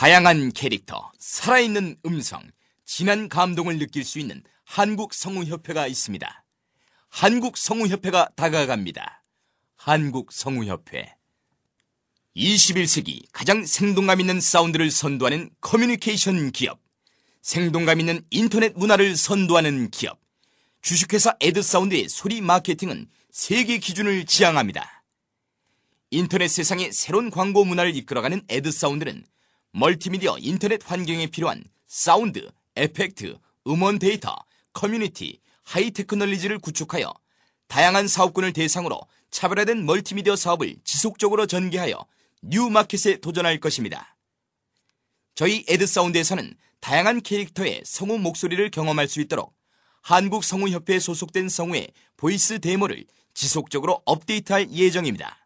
다양한 캐릭터, 살아있는 음성, 진한 감동을 느낄 수 있는 한국성우협회가 있습니다. 한국성우협회가 다가갑니다. 한국성우협회. 21세기 가장 생동감 있는 사운드를 선도하는 커뮤니케이션 기업, 생동감 있는 인터넷 문화를 선도하는 기업, 주식회사 에드사운드의 소리 마케팅은 세계 기준을 지향합니다. 인터넷 세상의 새로운 광고 문화를 이끌어가는 에드사운드는 멀티미디어 인터넷 환경에 필요한 사운드, 에펙트, 음원 데이터, 커뮤니티, 하이테크놀리지를 구축하여 다양한 사업군을 대상으로 차별화된 멀티미디어 사업을 지속적으로 전개하여 뉴마켓에 도전할 것입니다. 저희 에드사운드에서는 다양한 캐릭터의 성우 목소리를 경험할 수 있도록 한국성우협회에 소속된 성우의 보이스 데모를 지속적으로 업데이트할 예정입니다.